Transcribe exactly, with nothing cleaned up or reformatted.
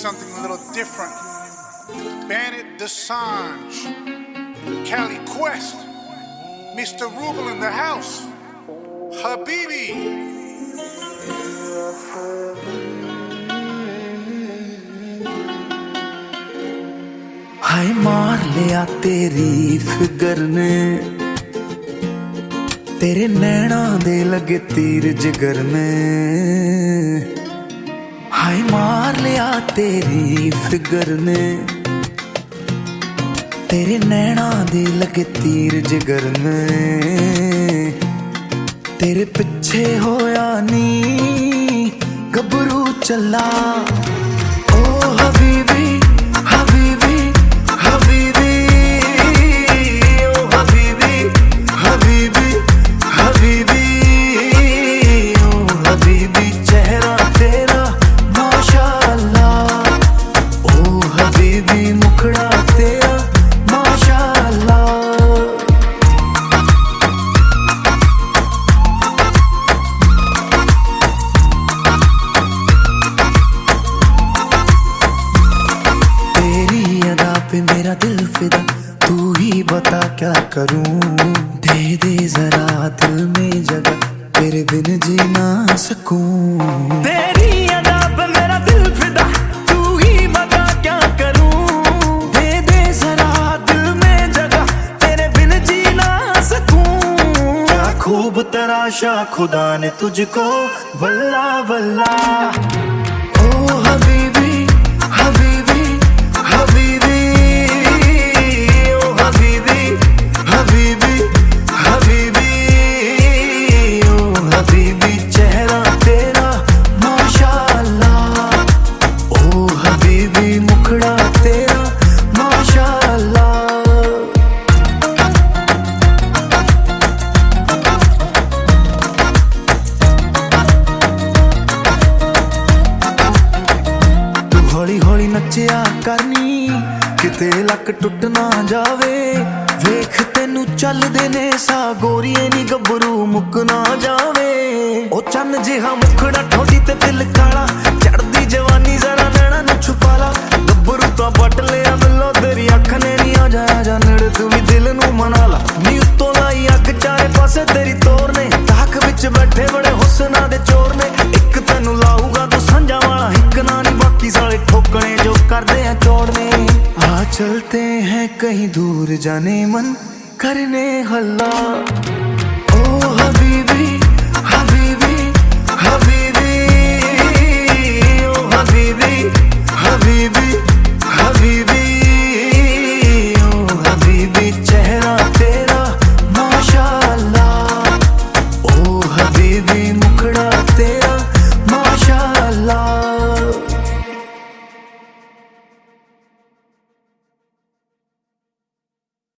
something a little different. Bandit Desange, Cali Quest, Mister Ruble in the house, Habibi. हाय मार लिया तेरी figure ने, तेरे नैना दे लगे तीर जिगर में। हाय मार लिया तेरी फिगर ने, तेरे नैना दे लगे तीर जिगर में। तेरे पिछे होया नी गबरू चला, ओ हबीबी हबीबी हबीबी, ओ हबीबी हबीबी हबीबी, ओ हबीबी चेहरा तेरा माशाअल्लाह, ओ हबीबी मुखड़ा तेरा माशाअल्लाह। तेरी अदा पे मेरा दिल फिदा, तू ही बता क्या करूं। दे दे जरा दिल में जगह, तेरे बिन जी ना सकूं। तेरी अदा पे मेरा दिल फिदा, तू ही बता क्या करूं। दे दे जरा दिल में जगह, तेरे बिन जी ना सकूं। क्या खूब तराशा खुदा ने तुझको, वल्ला वल्ला। ओ हबीबी हबीबी हबीबी, ओ हबीबी हबीबी हबीबी, ओ हबीबी चेहरा तेरा माशाअल्लाह, ओ हबीबी मुखड़ा तेरा माशाअल्लाह। तू हौली हौली नचिया करनी, किते लक टुट ना जावे। वेख तेनू चलदे ने सा गोरीए नी गबरू मुक ना जावे। ओ चन्न जिहा मुखड़ा ठोडी ते दिल काला, चढ़दी जवानी जरा नैना नु छुपाला। गबरू तो बट लिया मिलो तेरी अख ने नी, आ जा आ जा नेड़े तू भी दिल नु मना ला। नी उत्तों लाई अग चारे पासे तेरी तोर ने, ताक विच बैठे बड़े हुस्ना दे चोर ने। एक तेनू लाऊगा तो संजा वाला हिक ना नी, बाकी साले ठोकने जो करदे हैं चोड़ने। आ चलते हैं कहीं दूर जाने मन करने हल्ला।